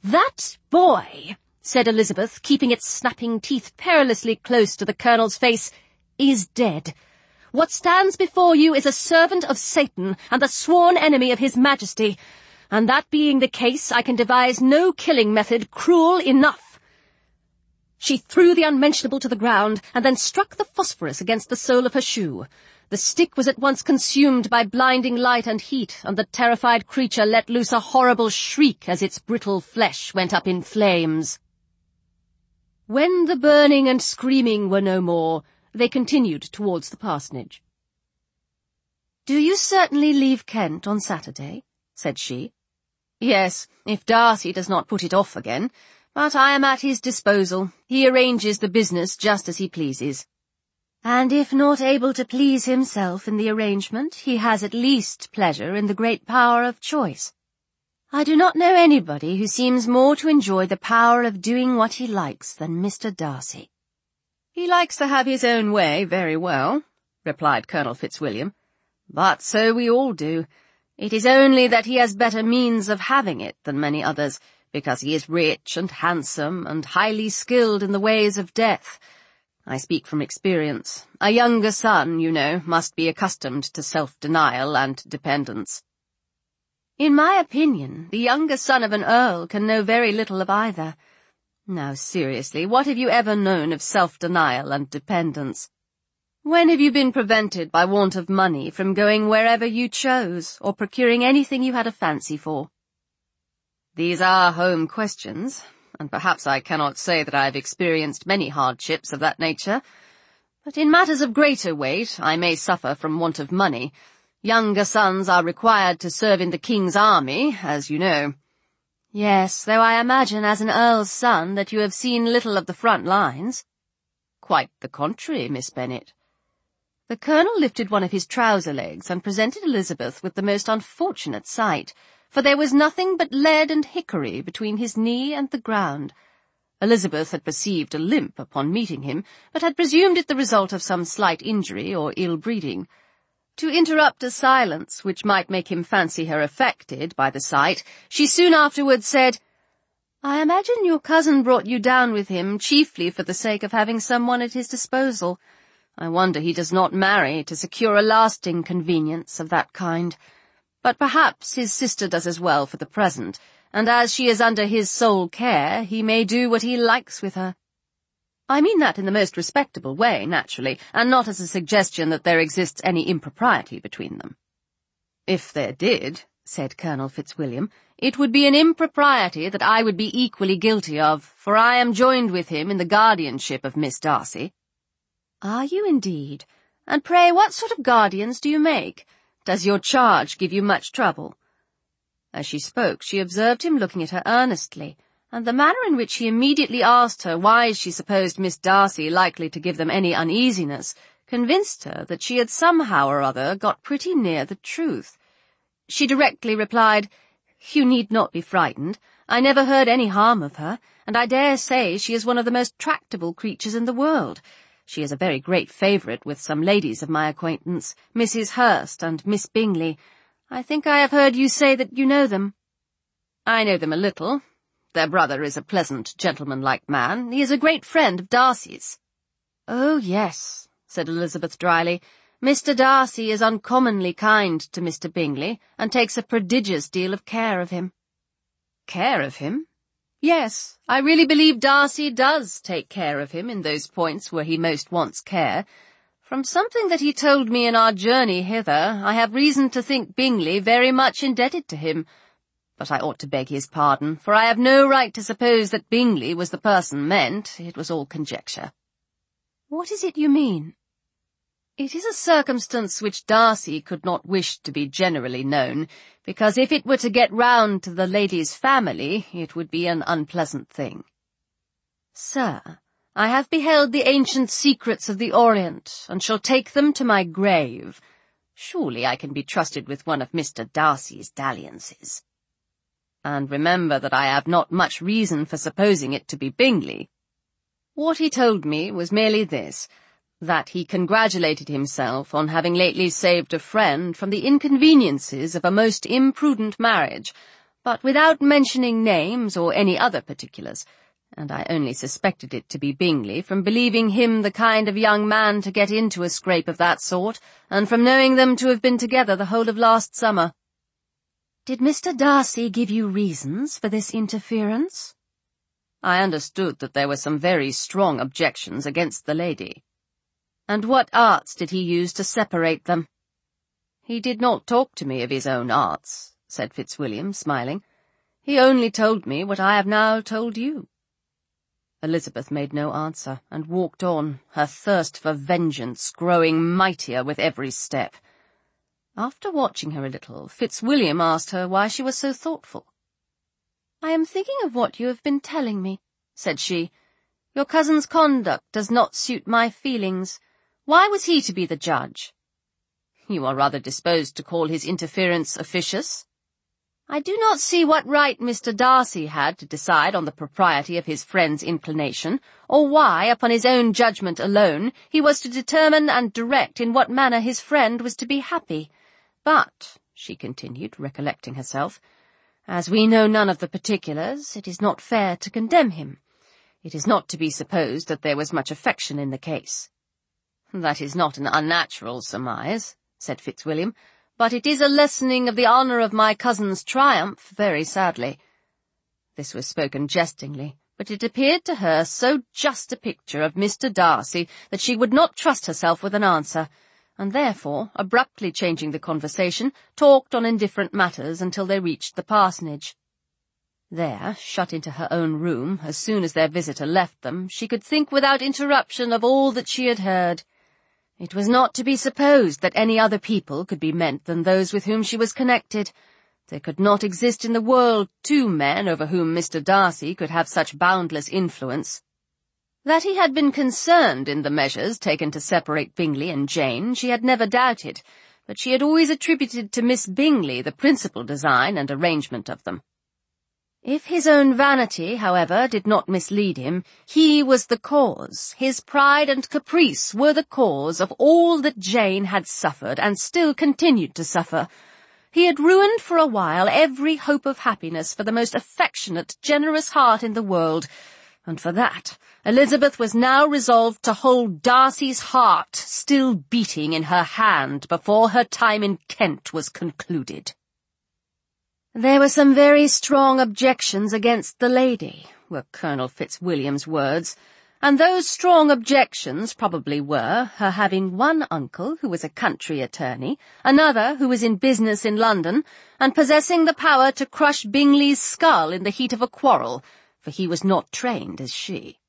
"That boy," said Elizabeth, keeping its snapping teeth perilously close to the Colonel's face, "is dead. What stands before you is a servant of Satan and the sworn enemy of His Majesty, and that being the case, I can devise no killing method cruel enough." She threw the unmentionable to the ground, and then struck the phosphorus against the sole of her shoe. The stick was at once consumed by blinding light and heat, and the terrified creature let loose a horrible shriek as its brittle flesh went up in flames. When the burning and screaming were no more, they continued towards the parsonage. "Do you certainly leave Kent on Saturday?" said she. "Yes, if Darcy does not put it off again, but I am at his disposal. He arranges the business just as he pleases." "And if not able to please himself in the arrangement, he has at least pleasure in the great power of choice. I do not know anybody who seems more to enjoy the power of doing what he likes than Mr. Darcy." "He likes to have his own way very well," replied Colonel Fitzwilliam, "but so we all do. It is only that he has better means of having it than many others, because he is rich and handsome and highly skilled in the ways of death. I speak from experience. A younger son, you know, must be accustomed to self-denial and dependence." "In my opinion, the younger son of an earl can know very little of either. Now, seriously, what have you ever known of self-denial and dependence? When have you been prevented by want of money from going wherever you chose, or procuring anything you had a fancy for?" "These are home questions, and perhaps I cannot say that I have experienced many hardships of that nature. But in matters of greater weight, I may suffer from want of money. Younger sons are required to serve in the King's army, as you know." "Yes, though I imagine as an earl's son that you have seen little of the front lines." "Quite the contrary, Miss Bennet." The Colonel lifted one of his trouser legs and presented Elizabeth with the most unfortunate sight, for there was nothing but lead and hickory between his knee and the ground. Elizabeth had perceived a limp upon meeting him, but had presumed it the result of some slight injury or ill-breeding. To interrupt a silence which might make him fancy her affected by the sight, she soon afterwards said, "I imagine your cousin brought you down with him chiefly for the sake of having someone at his disposal. I wonder he does not marry to secure a lasting convenience of that kind. But perhaps his sister does as well for the present, and as she is under his sole care, he may do what he likes with her. I mean that in the most respectable way, naturally, and not as a suggestion that there exists any impropriety between them." "If there did," said Colonel Fitzwilliam, "it would be an impropriety that I would be equally guilty of, for I am joined with him in the guardianship of Miss Darcy." "Are you indeed? And pray what sort of guardians do you make? Does your charge give you much trouble?" As she spoke, she observed him looking at her earnestly, and the manner in which he immediately asked her why she supposed Miss Darcy likely to give them any uneasiness convinced her that she had somehow or other got pretty near the truth. She directly replied, "You need not be frightened. I never heard any harm of her, and I dare say she is one of the most tractable creatures in the world. She is a very great favourite with some ladies of my acquaintance, Mrs. Hurst and Miss Bingley. I think I have heard you say that you know them." "I know them a little. Their brother is a pleasant, gentlemanlike man. He is a great friend of Darcy's." "Oh, yes," said Elizabeth dryly. "Mr. Darcy is uncommonly kind to Mr. Bingley, and takes a prodigious deal of care of him." "Care of him?" "Yes, I really believe Darcy does take care of him in those points where he most wants care. From something that he told me in our journey hither, I have reason to think Bingley very much indebted to him. But I ought to beg his pardon, for I have no right to suppose that Bingley was the person meant. It was all conjecture." "What is it you mean?" "It is a circumstance which Darcy could not wish to be generally known, because if it were to get round to the lady's family, it would be an unpleasant thing." "Sir, I have beheld the ancient secrets of the Orient, and shall take them to my grave. Surely I can be trusted with one of Mr. Darcy's dalliances. And remember that I have not much reason for supposing it to be Bingley. What he told me was merely this, that he congratulated himself on having lately saved a friend from the inconveniences of a most imprudent marriage, but without mentioning names or any other particulars, and I only suspected it to be Bingley from believing him the kind of young man to get into a scrape of that sort, and from knowing them to have been together the whole of last summer. Did Mr. Darcy give you reasons for this interference? I understood that there were some very strong objections against the lady. And what arts did he use to separate them? He did not talk to me of his own arts, said Fitzwilliam, smiling. He only told me what I have now told you. Elizabeth made no answer, and walked on, her thirst for vengeance growing mightier with every step. After watching her a little, Fitzwilliam asked her why she was so thoughtful. "I am thinking of what you have been telling me," said she. "Your cousin's conduct does not suit my feelings. Why was he to be the judge?" "You are rather disposed to call his interference officious." "I do not see what right Mr. Darcy had to decide on the propriety of his friend's inclination, or why, upon his own judgment alone, he was to determine and direct in what manner his friend was to be happy. But," she continued, recollecting herself, "as we know none of the particulars, it is not fair to condemn him. It is not to be supposed that there was much affection in the case." "That is not an unnatural surmise," said Fitzwilliam, "but it is a lessening of the honour of my cousin's triumph, very sadly." This was spoken jestingly, but it appeared to her so just a picture of Mr. Darcy that she would not trust herself with an answer, and therefore, abruptly changing the conversation, talked on indifferent matters until they reached the parsonage. There, shut into her own room, as soon as their visitor left them, she could think without interruption of all that she had heard. It was not to be supposed that any other people could be meant than those with whom she was connected. There could not exist in the world two men over whom Mr. Darcy could have such boundless influence. That he had been concerned in the measures taken to separate Bingley and Jane she had never doubted, but she had always attributed to Miss Bingley the principal design and arrangement of them. If his own vanity, however, did not mislead him, he was the cause, his pride and caprice were the cause of all that Jane had suffered and still continued to suffer. He had ruined for a while every hope of happiness for the most affectionate, generous heart in the world, and for that Elizabeth was now resolved to hold Darcy's heart still beating in her hand before her time in Kent was concluded. "There were some very strong objections against the lady," were Colonel Fitzwilliam's words, and those strong objections probably were her having one uncle who was a country attorney, another who was in business in London, and possessing the power to crush Bingley's skull in the heat of a quarrel, for he was not trained as she.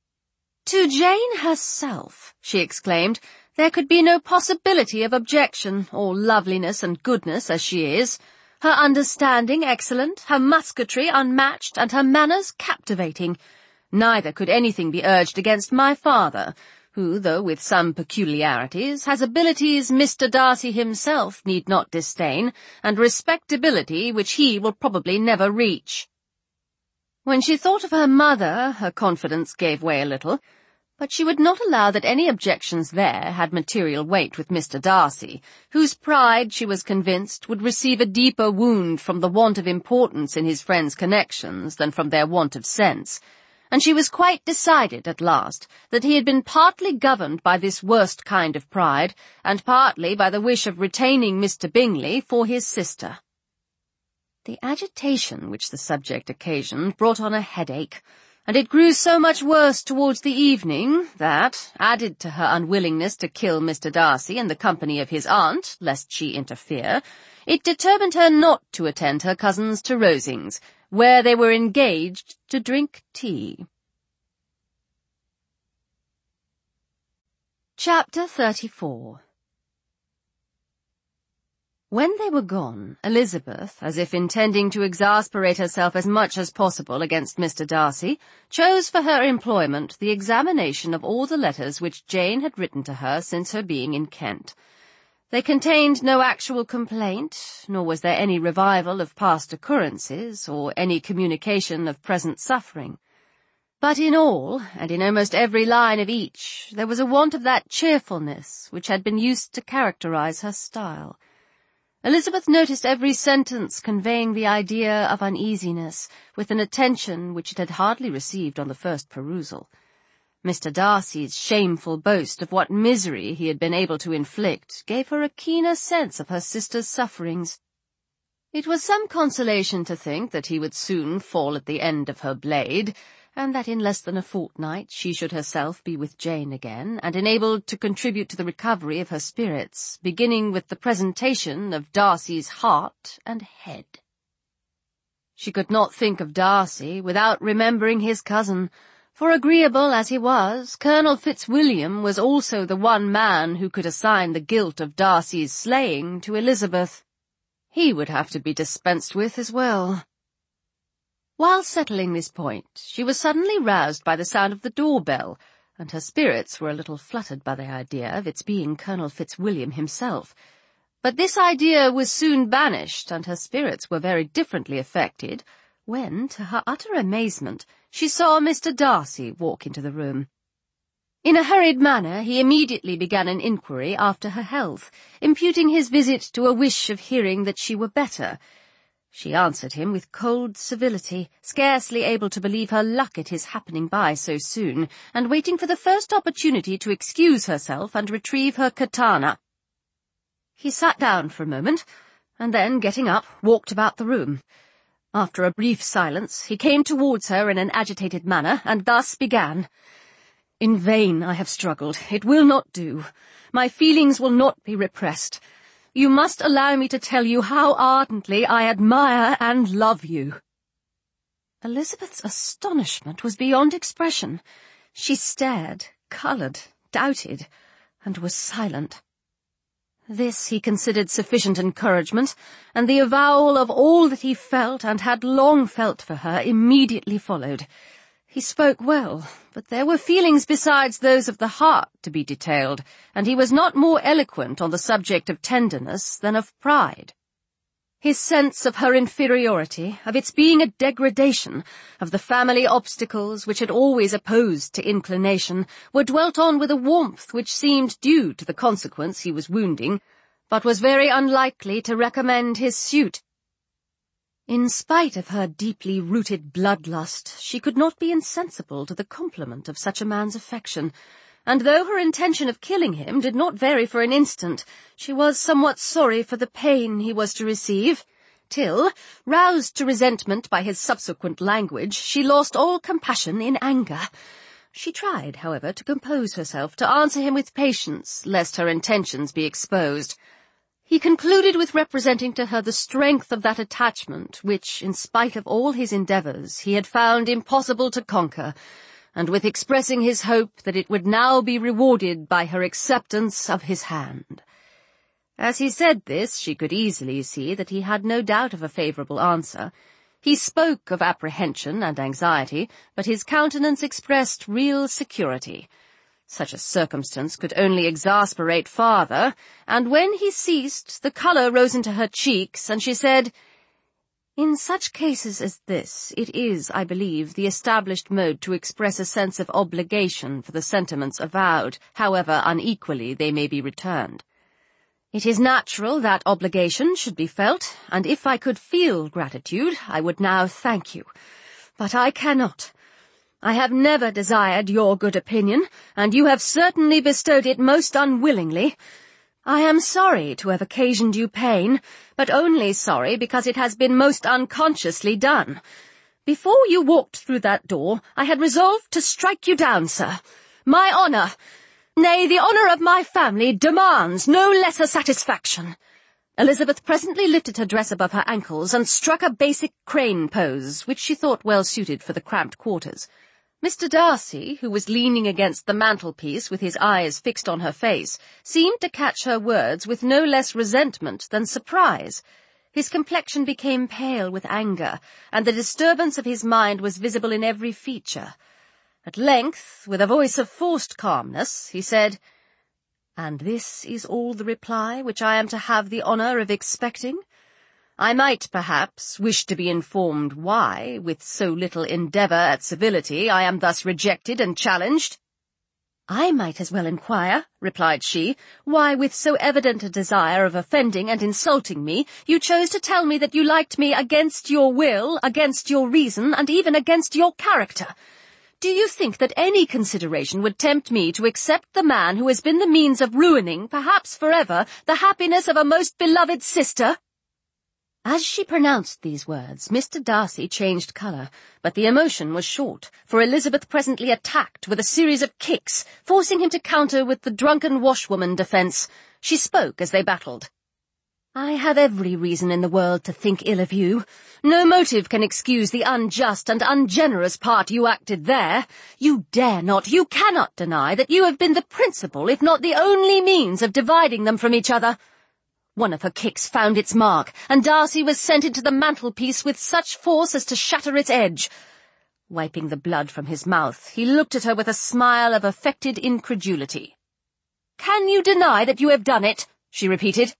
"To Jane herself," she exclaimed, "there could be no possibility of objection, all loveliness and goodness as she is. Her understanding excellent, her musketry unmatched, and her manners captivating. Neither could anything be urged against my father, who, though with some peculiarities, has abilities Mr. Darcy himself need not disdain, and respectability which he will probably never reach." When she thought of her mother, her confidence gave way a little, but she would not allow that any objections there had material weight with Mr. Darcy, whose pride, she was convinced, would receive a deeper wound from the want of importance in his friends' connections than from their want of sense, and she was quite decided at last that he had been partly governed by this worst kind of pride, and partly by the wish of retaining Mr. Bingley for his sister. The agitation which the subject occasioned brought on a headache, and it grew so much worse towards the evening that, added to her unwillingness to kill Mr. Darcy in the company of his aunt, lest she interfere, it determined her not to attend her cousins to Rosings, where they were engaged to drink tea. Chapter 34. When they were gone, Elizabeth, as if intending to exasperate herself as much as possible against Mr. Darcy, chose for her employment the examination of all the letters which Jane had written to her since her being in Kent. They contained no actual complaint, nor was there any revival of past occurrences, or any communication of present suffering. But in all, and in almost every line of each, there was a want of that cheerfulness which had been used to characterize her style. Elizabeth noticed every sentence conveying the idea of uneasiness, with an attention which it had hardly received on the first perusal. Mr. Darcy's shameful boast of what misery he had been able to inflict gave her a keener sense of her sister's sufferings. It was some consolation to think that he would soon fall at the end of her blade, and that in less than a fortnight she should herself be with Jane again, and enabled to contribute to the recovery of her spirits, beginning with the presentation of Darcy's heart and head. She could not think of Darcy without remembering his cousin, for agreeable as he was, Colonel Fitzwilliam was also the one man who could assign the guilt of Darcy's slaying to Elizabeth. He would have to be dispensed with as well. While settling this point, she was suddenly roused by the sound of the door-bell, and her spirits were a little fluttered by the idea of its being Colonel Fitzwilliam himself. But this idea was soon banished, and her spirits were very differently affected, when, to her utter amazement, she saw Mr. Darcy walk into the room. In a hurried manner, he immediately began an inquiry after her health, imputing his visit to a wish of hearing that she were better. She answered him with cold civility, scarcely able to believe her luck at his happening by so soon, and waiting for the first opportunity to excuse herself and retrieve her katana. He sat down for a moment, and then, getting up, walked about the room. After a brief silence, he came towards her in an agitated manner, and thus began. "In vain I have struggled. It will not do. My feelings will not be repressed. You must allow me to tell you how ardently I admire and love you." Elizabeth's astonishment was beyond expression. She stared, coloured, doubted, and was silent. This he considered sufficient encouragement, and the avowal of all that he felt and had long felt for her immediately followed. He spoke well, but there were feelings besides those of the heart to be detailed, and he was not more eloquent on the subject of tenderness than of pride. His sense of her inferiority, of its being a degradation, of the family obstacles which had always opposed to inclination, were dwelt on with a warmth which seemed due to the consequence he was wounding, but was very unlikely to recommend his suit. In spite of her deeply rooted bloodlust, she could not be insensible to the compliment of such a man's affection, and though her intention of killing him did not vary for an instant, she was somewhat sorry for the pain he was to receive, till, roused to resentment by his subsequent language, she lost all compassion in anger. She tried, however, to compose herself, to answer him with patience, lest her intentions be exposed. He concluded with representing to her the strength of that attachment which, in spite of all his endeavours, he had found impossible to conquer, and with expressing his hope that it would now be rewarded by her acceptance of his hand. As he said this, she could easily see that he had no doubt of a favourable answer. He spoke of apprehension and anxiety, but his countenance expressed real security. Such a circumstance could only exasperate farther, and when he ceased, the colour rose into her cheeks, and she said, "In such cases as this, it is, I believe, the established mode to express a sense of obligation for the sentiments avowed, however unequally they may be returned. It is natural that obligation should be felt, and if I could feel gratitude, I would now thank you. But I cannot. I have never desired your good opinion, and you have certainly bestowed it most unwillingly. I am sorry to have occasioned you pain, but only sorry because it has been most unconsciously done. Before you walked through that door, I had resolved to strike you down, sir. My honour, nay, the honour of my family, demands no lesser satisfaction." Elizabeth presently lifted her dress above her ankles and struck a basic crane pose, which she thought well suited for the cramped quarters. Mr. Darcy, who was leaning against the mantelpiece with his eyes fixed on her face, seemed to catch her words with no less resentment than surprise. His complexion became pale with anger, and the disturbance of his mind was visible in every feature. At length, with a voice of forced calmness, he said, "And this is all the reply which I am to have the honour of expecting? I might, perhaps, wish to be informed why, with so little endeavour at civility, I am thus rejected and challenged." I might as well inquire, replied she, why with so evident a desire of offending and insulting me, you chose to tell me that you liked me against your will, against your reason, and even against your character. Do you think that any consideration would tempt me to accept the man who has been the means of ruining, perhaps forever, the happiness of a most beloved sister?" As she pronounced these words, Mr. Darcy changed colour, but the emotion was short, for Elizabeth presently attacked with a series of kicks, forcing him to counter with the drunken washwoman defence. She spoke as they battled. "I have every reason in the world to think ill of you. No motive can excuse the unjust and ungenerous part you acted there. You dare not, you cannot deny that you have been the principal, if not the only means of dividing them from each other." One of her kicks found its mark, and Darcy was sent into the mantelpiece with such force as to shatter its edge. Wiping the blood from his mouth, he looked at her with a smile of affected incredulity. "Can you deny that you have done it?" she repeated.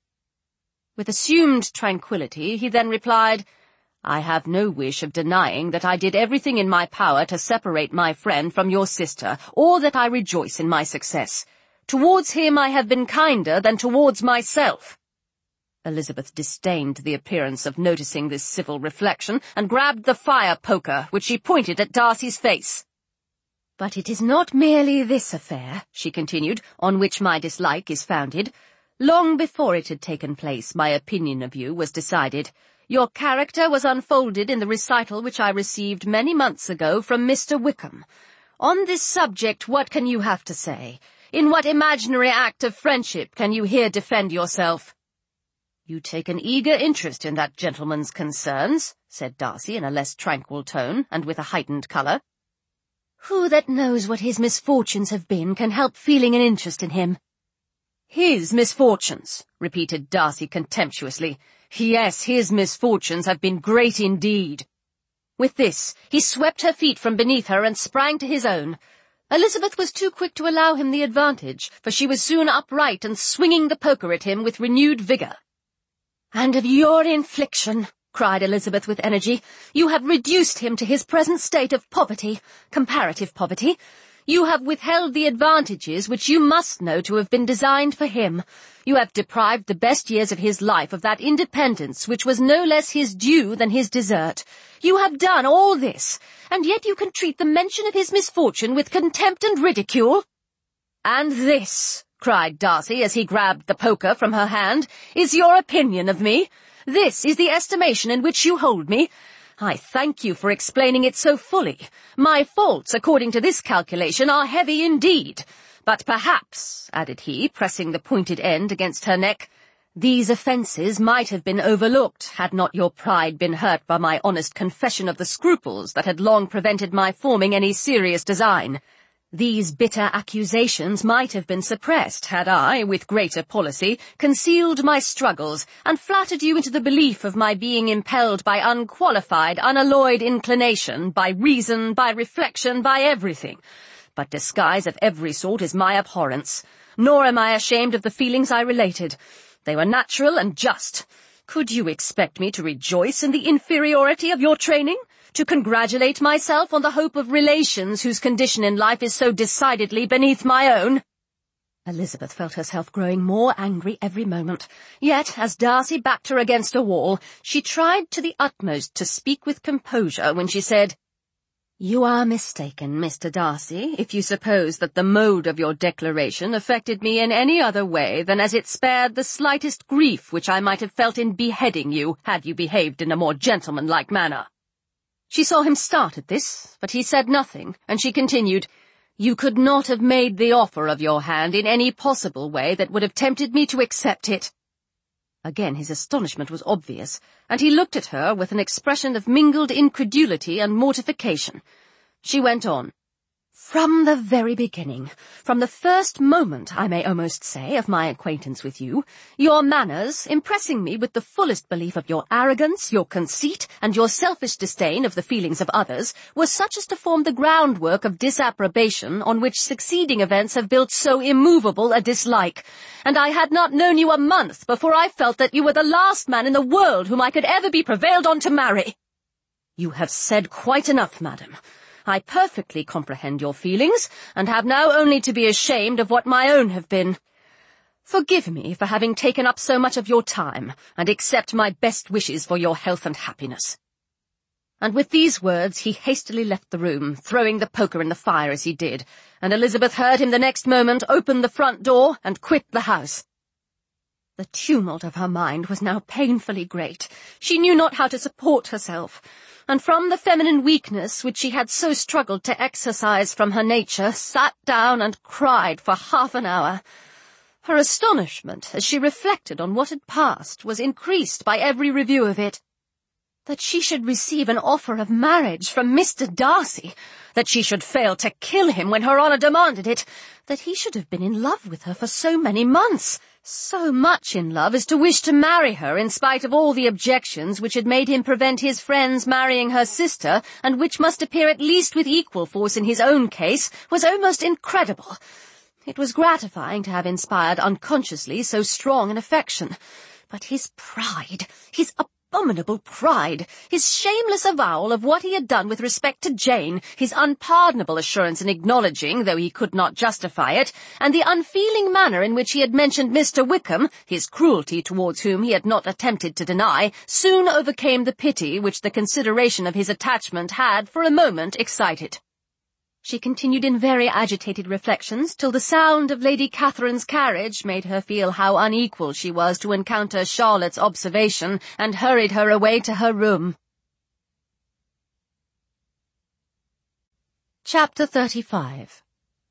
With assumed tranquillity, he then replied, "I have no wish of denying that I did everything in my power to separate my friend from your sister, or that I rejoice in my success. Towards him I have been kinder than towards myself." Elizabeth disdained the appearance of noticing this civil reflection, and grabbed the fire-poker, which she pointed at Darcy's face. "But it is not merely this affair," she continued, "on which my dislike is founded. Long before it had taken place, my opinion of you was decided. Your character was unfolded in the recital which I received many months ago from Mr. Wickham. On this subject, what can you have to say? In what imaginary act of friendship can you here defend yourself?" "You take an eager interest in that gentleman's concerns," said Darcy in a less tranquil tone, and with a heightened colour. "Who that knows what his misfortunes have been can help feeling an interest in him?" "His misfortunes," repeated Darcy contemptuously. "Yes, his misfortunes have been great indeed." With this, he swept her feet from beneath her and sprang to his own. Elizabeth was too quick to allow him the advantage, for she was soon upright and swinging the poker at him with renewed vigour. "And of your infliction," cried Elizabeth with energy, "you have reduced him to his present state of poverty, comparative poverty. You have withheld the advantages which you must know to have been designed for him. You have deprived the best years of his life of that independence which was no less his due than his desert. You have done all this, and yet you can treat the mention of his misfortune with contempt and ridicule." "And this," cried Darcy as he grabbed the poker from her hand, "is your opinion of me? This is the estimation in which you hold me? I thank you for explaining it so fully. My faults, according to this calculation, are heavy indeed. But perhaps," added he, pressing the pointed end against her neck, "these offences might have been overlooked had not your pride been hurt by my honest confession of the scruples that had long prevented my forming any serious design. These bitter accusations might have been suppressed had I, with greater policy, concealed my struggles, and flattered you into the belief of my being impelled by unqualified, unalloyed inclination, by reason, by reflection, by everything. But disguise of every sort is my abhorrence, nor am I ashamed of the feelings I related. They were natural and just. Could you expect me to rejoice in the inferiority of your training? To congratulate myself on the hope of relations whose condition in life is so decidedly beneath my own?" Elizabeth felt herself growing more angry every moment. Yet, as Darcy backed her against a wall, she tried to the utmost to speak with composure when she said, "You are mistaken, Mr. Darcy, if you suppose that the mode of your declaration affected me in any other way than as it spared the slightest grief which I might have felt in beheading you, had you behaved in a more gentlemanlike manner." She saw him start at this, but he said nothing, and she continued, "You could not have made the offer of your hand in any possible way that would have tempted me to accept it." Again his astonishment was obvious, and he looked at her with an expression of mingled incredulity and mortification. She went on, "From the very beginning, from the first moment, I may almost say, of my acquaintance with you, your manners, impressing me with the fullest belief of your arrogance, your conceit, and your selfish disdain of the feelings of others, were such as to form the groundwork of disapprobation on which succeeding events have built so immovable a dislike, and I had not known you a month before I felt that you were the last man in the world whom I could ever be prevailed on to marry." "You have said quite enough, madam. I perfectly comprehend your feelings, and have now only to be ashamed of what my own have been. Forgive me for having taken up so much of your time, and accept my best wishes for your health and happiness." And with these words he hastily left the room, throwing the poker in the fire as he did, and Elizabeth heard him the next moment open the front door and quit the house. The tumult of her mind was now painfully great. She knew not how to support herself, and from the feminine weakness which she had so struggled to exorcise from her nature, sat down and cried for half an hour. Her astonishment, as she reflected on what had passed, was increased by every review of it. That she should receive an offer of marriage from Mr. Darcy, that she should fail to kill him when her honour demanded it, that he should have been in love with her for so many months, so much in love as to wish to marry her in spite of all the objections which had made him prevent his friends marrying her sister, and which must appear at least with equal force in his own case, was almost incredible. It was gratifying to have inspired unconsciously so strong an affection, but his pride, his abominable pride, his shameless avowal of what he had done with respect to Jane, his unpardonable assurance in acknowledging, though he could not justify it, and the unfeeling manner in which he had mentioned Mr. Wickham, his cruelty towards whom he had not attempted to deny, soon overcame the pity which the consideration of his attachment had for a moment excited. She continued in very agitated reflections till the sound of Lady Catherine's carriage made her feel how unequal she was to encounter Charlotte's observation, and hurried her away to her room. Chapter 35.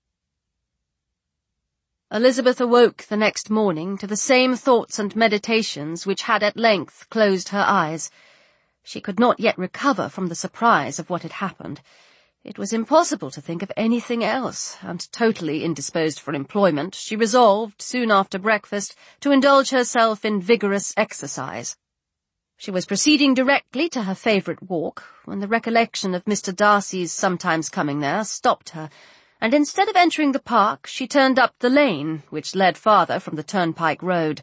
Elizabeth awoke the next morning to the same thoughts and meditations which had at length closed her eyes. She could not yet recover from the surprise of what had happened. It was impossible to think of anything else, and totally indisposed for employment, she resolved, soon after breakfast, to indulge herself in vigorous exercise. She was proceeding directly to her favourite walk, when the recollection of Mr. Darcy's sometimes coming there stopped her, and instead of entering the park, she turned up the lane, which led farther from the turnpike road.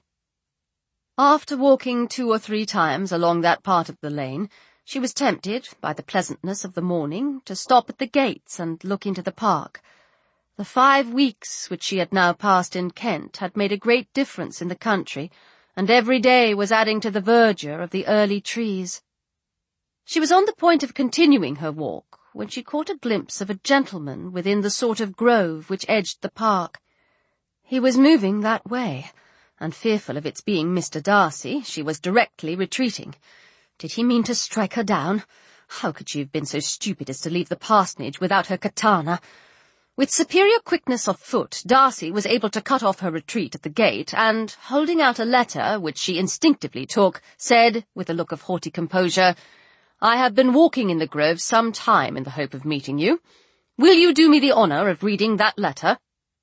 After walking 2 or 3 times along that part of the lane, she was tempted, by the pleasantness of the morning, to stop at the gates and look into the park. The 5 weeks which she had now passed in Kent had made a great difference in the country, and every day was adding to the verdure of the early trees. She was on the point of continuing her walk, when she caught a glimpse of a gentleman within the sort of grove which edged the park. He was moving that way, and fearful of its being Mr. Darcy, she was directly retreating. Did he mean to strike her down? How could she have been so stupid as to leave the parsonage without her katana? With superior quickness of foot, Darcy was able to cut off her retreat at the gate, and, holding out a letter, which she instinctively took, said, with a look of haughty composure, "I have been walking in the grove some time in the hope of meeting you. Will you do me the honour of reading that letter?"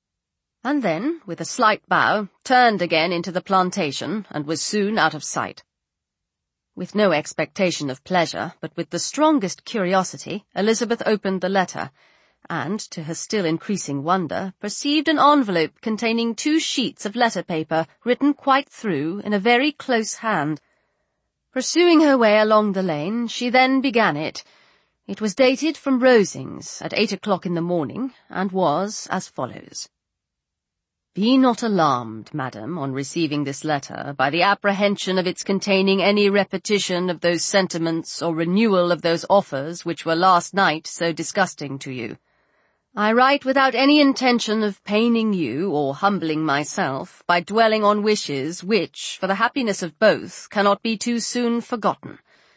And then, with a slight bow, turned again into the plantation, and was soon out of sight. With no expectation of pleasure, but with the strongest curiosity, Elizabeth opened the letter, and, to her still increasing wonder, perceived an envelope containing 2 sheets of letter paper, written quite through, in a very close hand. Pursuing her way along the lane, she then began it. It was dated from Rosings, at 8 o'clock in the morning, and was as follows. "Be not alarmed, madam, on receiving this letter, by the apprehension of its containing any repetition of those sentiments or renewal of those offers which were last night so disgusting to you. I write without any intention of paining you or humbling myself by dwelling on wishes which, for the happiness of both, cannot be too soon forgotten.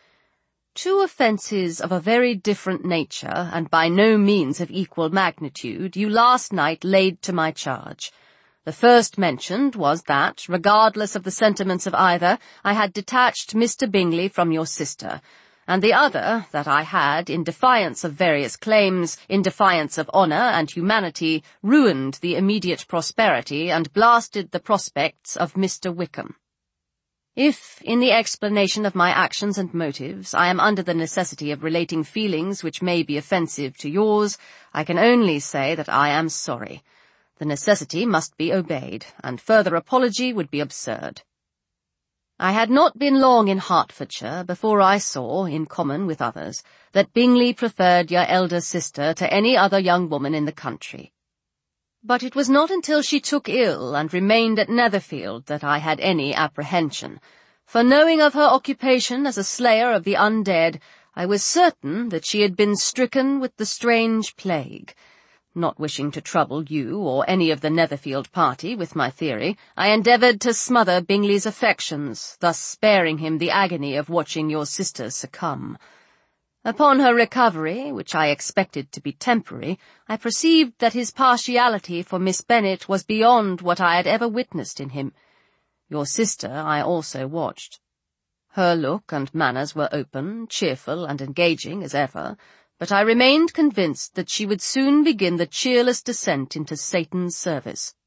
2 offences of a very different nature, and by no means of equal magnitude, you last night laid to my charge. The first mentioned was that, regardless of the sentiments of either, I had detached Mr. Bingley from your sister, and the other, that I had, in defiance of various claims, in defiance of honour and humanity, ruined the immediate prosperity and blasted the prospects of Mr. Wickham. If, in the explanation of my actions and motives, I am under the necessity of relating feelings which may be offensive to yours, I can only say that I am sorry. The necessity must be obeyed, and further apology would be absurd." I had not been long in Hertfordshire before I saw, in common with others, that Bingley preferred your elder sister to any other young woman in the country. But it was not until she took ill and remained at Netherfield that I had any apprehension, for knowing of her occupation as a slayer of the undead, I was certain that she had been stricken with the strange plague. Not wishing to trouble you or any of the Netherfield party with my theory, I endeavoured to smother Bingley's affections, thus sparing him the agony of watching your sister succumb. Upon her recovery, which I expected to be temporary, I perceived that his partiality for Miss Bennet was beyond what I had ever witnessed in him. Your sister I also watched. Her look and manners were open, cheerful, and engaging as ever, but I remained convinced that she would soon begin the cheerless descent into Satan's service.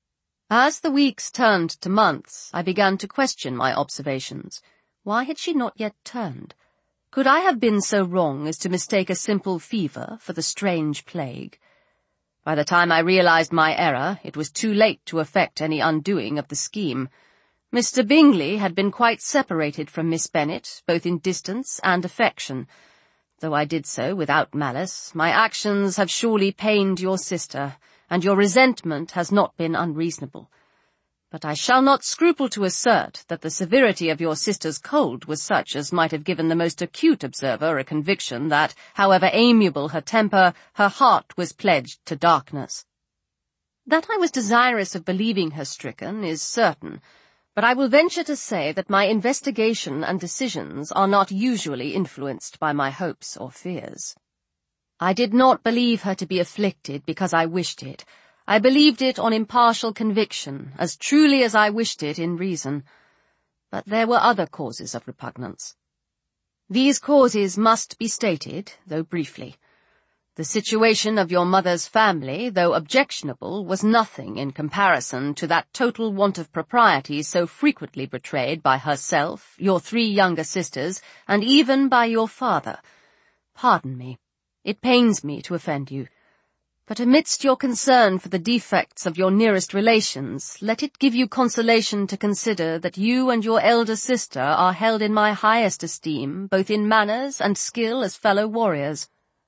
As the weeks turned to months, I began to question my observations. Why had she not yet turned? Could I have been so wrong as to mistake a simple fever for the strange plague? By the time I realized my error, it was too late to effect any undoing of the scheme. Mr. Bingley had been quite separated from Miss Bennet, both in distance and affection. Though I did so without malice, my actions have surely pained your sister, and your resentment has not been unreasonable. But I shall not scruple to assert that the severity of your sister's cold was such as might have given the most acute observer a conviction that, however amiable her temper, her heart was pledged to darkness. That I was desirous of believing her stricken is certain, but I will venture to say that my investigation and decisions are not usually influenced by my hopes or fears. I did not believe her to be afflicted because I wished it. I believed it on impartial conviction, as truly as I wished it in reason. But there were other causes of repugnance. These causes must be stated, though briefly. The situation of your mother's family, though objectionable, was nothing in comparison to that total want of propriety so frequently betrayed by herself, your 3 younger sisters, and even by your father. Pardon me. It pains me to offend you. But amidst your concern for the defects of your nearest relations, let it give you consolation to consider that you and your elder sister are held in my highest esteem, both in manners and skill as fellow warriors.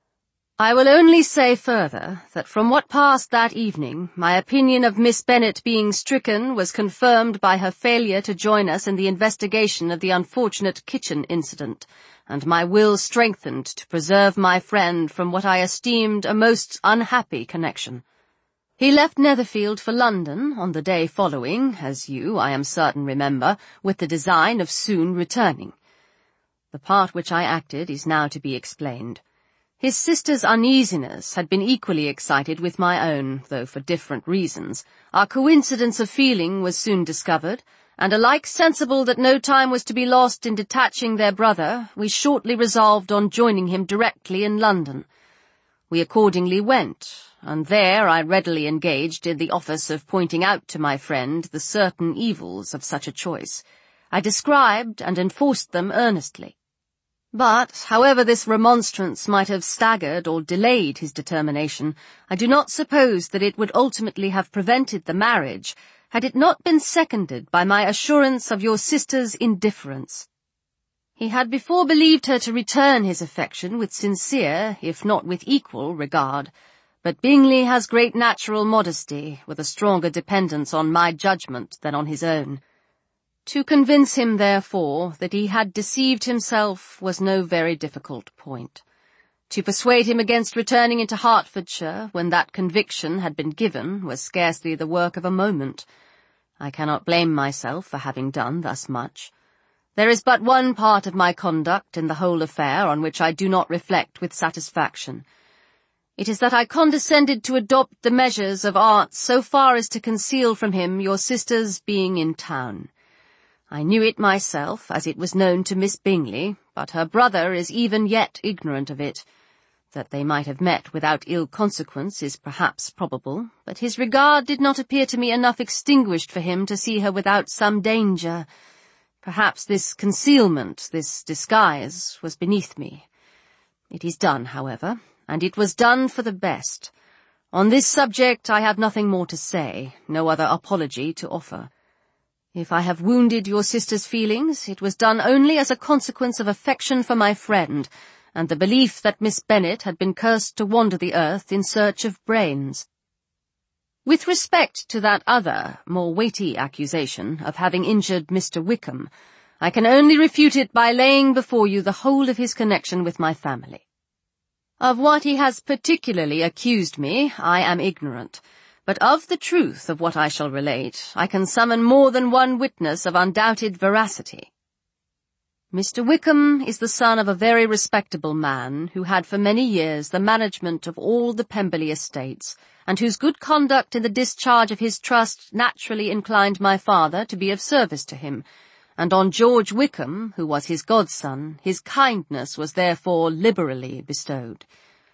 I will only say further that from what passed that evening, my opinion of Miss Bennet being stricken was confirmed by her failure to join us in the investigation of the unfortunate kitchen incident, and my will strengthened to preserve my friend from what I esteemed a most unhappy connection. He left Netherfield for London on the day following, as you, I am certain, remember, with the design of soon returning. The part which I acted is now to be explained. His sister's uneasiness had been equally excited with my own, though for different reasons. Our coincidence of feeling was soon discovered, and alike sensible that no time was to be lost in detaching their brother, we shortly resolved on joining him directly in London. We accordingly went, and there I readily engaged in the office of pointing out to my friend the certain evils of such a choice. I described and enforced them earnestly. But, however this remonstrance might have staggered or delayed his determination, I do not suppose that it would ultimately have prevented the marriage, had it not been seconded by my assurance of your sister's indifference. He had before believed her to return his affection with sincere, if not with equal, regard, but Bingley has great natural modesty, with a stronger dependence on my judgment than on his own. To convince him, therefore, that he had deceived himself was no very difficult point. To persuade him against returning into Hertfordshire, when that conviction had been given, was scarcely the work of a moment. I cannot blame myself for having done thus much. There is but one part of my conduct in the whole affair on which I do not reflect with satisfaction. It is that I condescended to adopt the measures of art so far as to conceal from him your sister's being in town. I knew it myself, as it was known to Miss Bingley, but her brother is even yet ignorant of it. That they might have met without ill consequence is perhaps probable, but his regard did not appear to me enough extinguished for him to see her without some danger. Perhaps this concealment, this disguise, was beneath me. It is done, however, and it was done for the best. On this subject I have nothing more to say, no other apology to offer. If I have wounded your sister's feelings, it was done only as a consequence of affection for my friend, and the belief that Miss Bennet had been cursed to wander the earth in search of brains. With respect to that other, more weighty accusation of having injured Mr. Wickham, I can only refute it by laying before you the whole of his connection with my family. Of what he has particularly accused me, I am ignorant, but of the truth of what I shall relate, I can summon more than one witness of undoubted veracity. Mr. Wickham is the son of a very respectable man who had for many years the management of all the Pemberley estates, and whose good conduct in the discharge of his trust naturally inclined my father to be of service to him, and on George Wickham, who was his godson, his kindness was therefore liberally bestowed.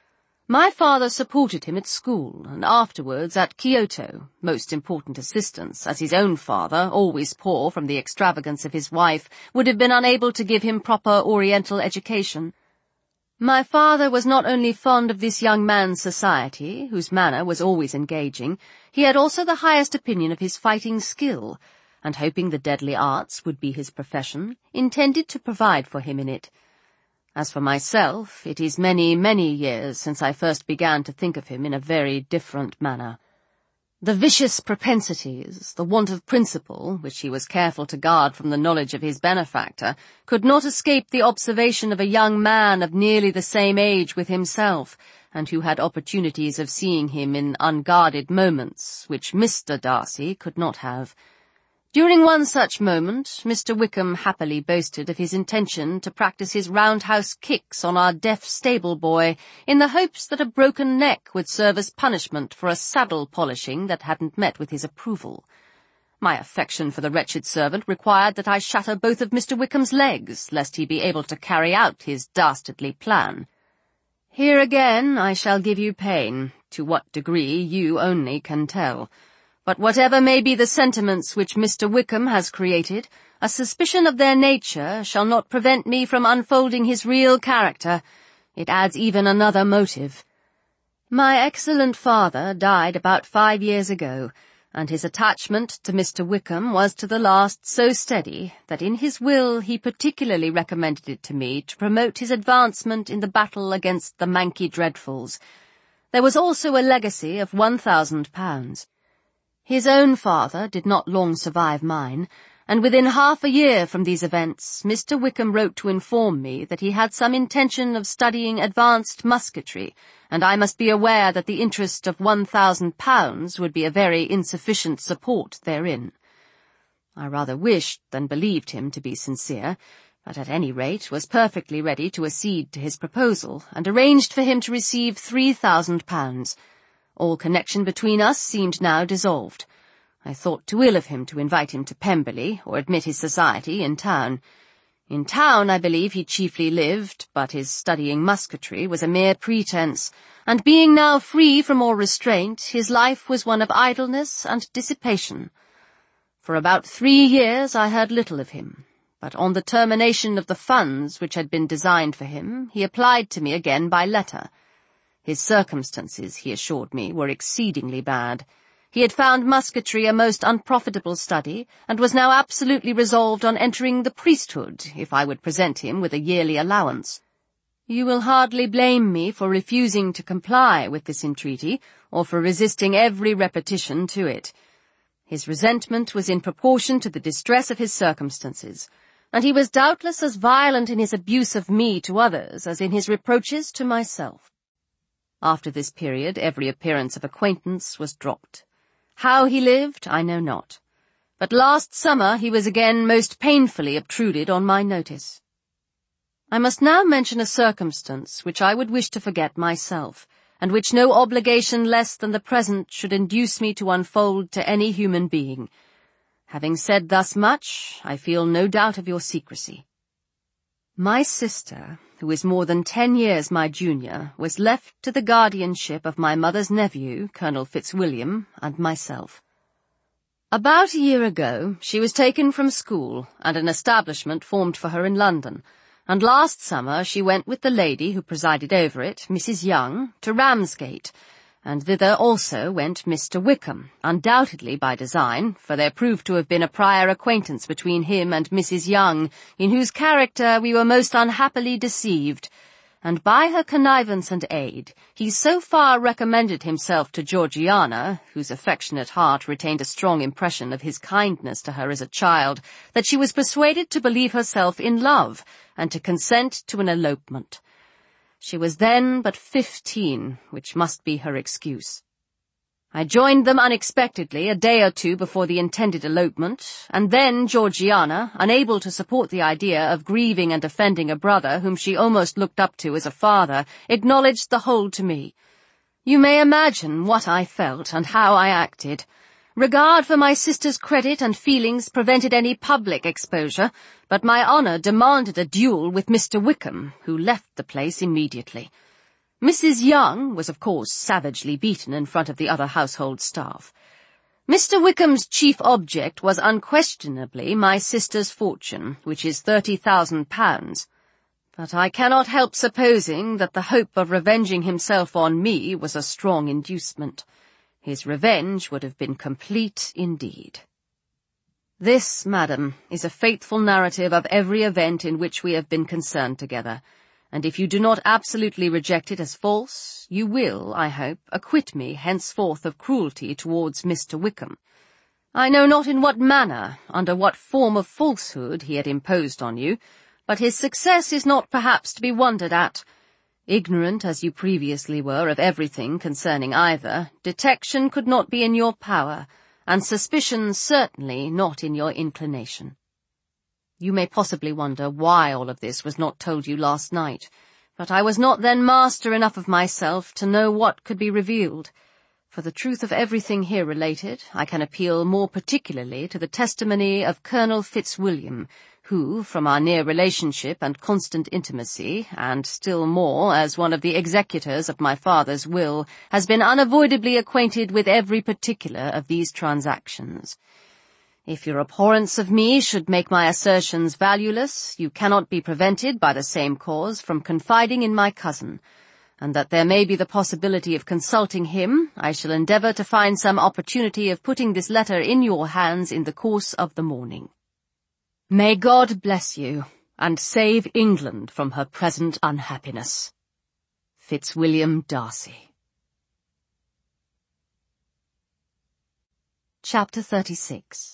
My father supported him at school, and afterwards at Kyoto, most important assistance, as his own father, always poor from the extravagance of his wife, would have been unable to give him proper Oriental education. My father was not only fond of this young man's society, whose manner was always engaging, he had also the highest opinion of his fighting skill, and hoping the deadly arts would be his profession, intended to provide for him in it. As for myself, it is many, many years since I first began to think of him in a very different manner. The vicious propensities, the want of principle, which he was careful to guard from the knowledge of his benefactor, could not escape the observation of a young man of nearly the same age with himself, and who had opportunities of seeing him in unguarded moments, which Mr. Darcy could not have. During one such moment, Mr. Wickham happily boasted of his intention to practice his roundhouse kicks on our deaf stable-boy, in the hopes that a broken neck would serve as punishment for a saddle-polishing that hadn't met with his approval. My affection for the wretched servant required that I shatter both of Mr. Wickham's legs, lest he be able to carry out his dastardly plan. Here again I shall give you pain, to what degree you only can tell. But whatever may be the sentiments which Mr. Wickham has created, a suspicion of their nature shall not prevent me from unfolding his real character. It adds even another motive. My excellent father died about 5 years ago, and his attachment to Mr. Wickham was to the last so steady that in his will he particularly recommended it to me to promote his advancement in the battle against the Manky Dreadfuls. There was also a legacy of £1,000. His own father did not long survive mine, and within half a year from these events, Mr. Wickham wrote to inform me that he had some intention of studying advanced musketry, and I must be aware that the interest of £1,000 would be a very insufficient support therein. I rather wished than believed him to be sincere, but at any rate was perfectly ready to accede to his proposal, and arranged for him to receive £3,000. All connection between us seemed now dissolved. I thought too ill of him to invite him to Pemberley, or admit his society in town. In town, I believe, he chiefly lived, but his studying musketry was a mere pretence, and being now free from all restraint, his life was one of idleness and dissipation. For about 3 years I heard little of him, but on the termination of the funds which had been designed for him, he applied to me again by letter. His circumstances, he assured me, were exceedingly bad. He had found musketry a most unprofitable study, and was now absolutely resolved on entering the priesthood, if I would present him with a yearly allowance. You will hardly blame me for refusing to comply with this entreaty, or for resisting every repetition to it. His resentment was in proportion to the distress of his circumstances, and he was doubtless as violent in his abuse of me to others as in his reproaches to myself. After this period, every appearance of acquaintance was dropped. How he lived, I know not. But last summer he was again most painfully obtruded on my notice. I must now mention a circumstance which I would wish to forget myself, and which no obligation less than the present should induce me to unfold to any human being. Having said thus much, I feel no doubt of your secrecy. My sister, who is more than 10 years my junior, was left to the guardianship of my mother's nephew, Colonel Fitzwilliam, and myself. About a year ago, she was taken from school, and an establishment formed for her in London, and last summer she went with the lady who presided over it, Mrs. Young, to Ramsgate, and thither also went Mr. Wickham, undoubtedly by design, for there proved to have been a prior acquaintance between him and Mrs. Young, in whose character we were most unhappily deceived, and by her connivance and aid, he so far recommended himself to Georgiana, whose affectionate heart retained a strong impression of his kindness to her as a child, that she was persuaded to believe herself in love, and to consent to an elopement. She was then but 15, which must be her excuse. I joined them unexpectedly a day or two before the intended elopement, and then Georgiana, unable to support the idea of grieving and offending a brother whom she almost looked up to as a father, acknowledged the whole to me. You may imagine what I felt and how I acted. Regard for my sister's credit and feelings prevented any public exposure, but my honour demanded a duel with Mr. Wickham, who left the place immediately. Mrs. Young was of course savagely beaten in front of the other household staff. Mr. Wickham's chief object was unquestionably my sister's fortune, which is £30,000, but I cannot help supposing that the hope of revenging himself on me was a strong inducement. His revenge would have been complete indeed. This, madam, is a faithful narrative of every event in which we have been concerned together, and if you do not absolutely reject it as false, you will, I hope, acquit me henceforth of cruelty towards Mr. Wickham. I know not in what manner, under what form of falsehood he had imposed on you, but his success is not perhaps to be wondered at. Ignorant as you previously were of everything concerning either, detection could not be in your power, and suspicion certainly not in your inclination. You may possibly wonder why all of this was not told you last night, but I was not then master enough of myself to know what could be revealed. For the truth of everything here related, I can appeal more particularly to the testimony of Colonel Fitzwilliam, who, from our near relationship and constant intimacy, and still more as one of the executors of my father's will, has been unavoidably acquainted with every particular of these transactions. If your abhorrence of me should make my assertions valueless, you cannot be prevented by the same cause from confiding in my cousin, and that there may be the possibility of consulting him, I shall endeavour to find some opportunity of putting this letter in your hands in the course of the morning. May God bless you, and save England from her present unhappiness. Fitzwilliam Darcy. Chapter 36.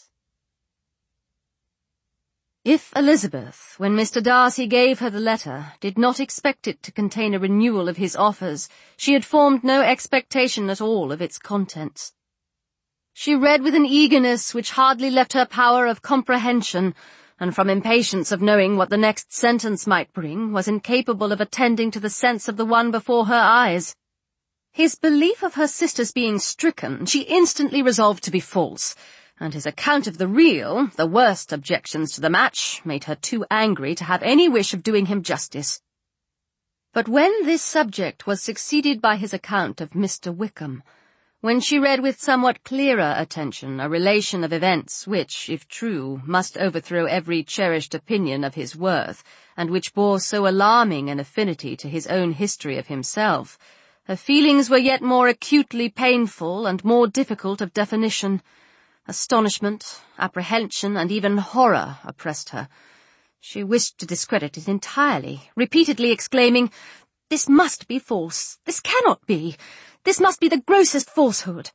If Elizabeth, when Mr. Darcy gave her the letter, did not expect it to contain a renewal of his offers, she had formed no expectation at all of its contents. She read with an eagerness which hardly left her power of comprehension, and from impatience of knowing what the next sentence might bring, was incapable of attending to the sense of the one before her eyes. His belief of her sister's being stricken she instantly resolved to be false, and his account of the real, the worst objections to the match, made her too angry to have any wish of doing him justice. But when this subject was succeeded by his account of Mr. Wickham, when she read with somewhat clearer attention a relation of events which, if true, must overthrow every cherished opinion of his worth, and which bore so alarming an affinity to his own history of himself, her feelings were yet more acutely painful and more difficult of definition. Astonishment, apprehension, and even horror oppressed her. She wished to discredit it entirely, repeatedly exclaiming, "This must be false! This cannot be! This must be the grossest falsehood!"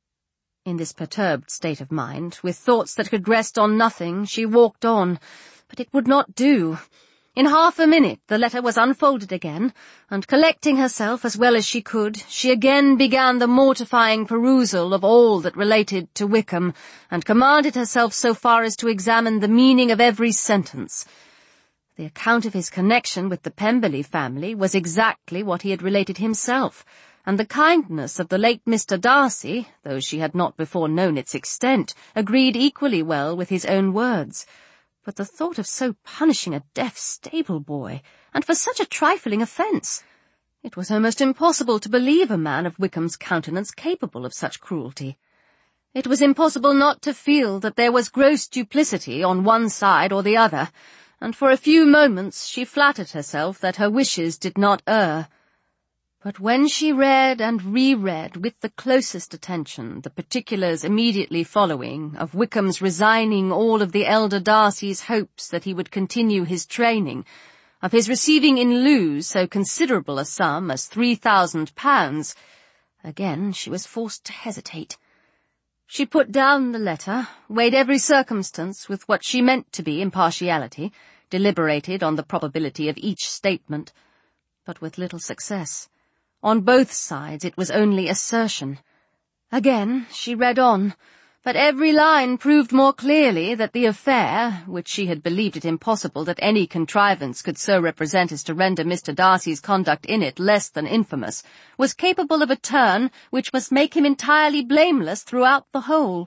In this perturbed state of mind, with thoughts that could rest on nothing, she walked on, but it would not do. In half a minute the letter was unfolded again, and collecting herself as well as she could, she again began the mortifying perusal of all that related to Wickham, and commanded herself so far as to examine the meaning of every sentence. The account of his connection with the Pemberley family was exactly what he had related himself, and the kindness of the late Mr. Darcy, though she had not before known its extent, agreed equally well with his own words. But the thought of so punishing a deaf stable-boy, and for such a trifling offence! It was almost impossible to believe a man of Wickham's countenance capable of such cruelty. It was impossible not to feel that there was gross duplicity on one side or the other, and for a few moments she flattered herself that her wishes did not err. But when she read and reread with the closest attention the particulars immediately following of Wickham's resigning all of the elder Darcy's hopes that he would continue his training, of his receiving in lieu so considerable a sum as £3,000, again she was forced to hesitate. She put down the letter, weighed every circumstance with what she meant to be impartiality, deliberated on the probability of each statement, but with little success. On both sides it was only assertion. Again she read on, but every line proved more clearly that the affair, which she had believed it impossible that any contrivance could so represent as to render Mr. Darcy's conduct in it less than infamous, was capable of a turn which must make him entirely blameless throughout the whole.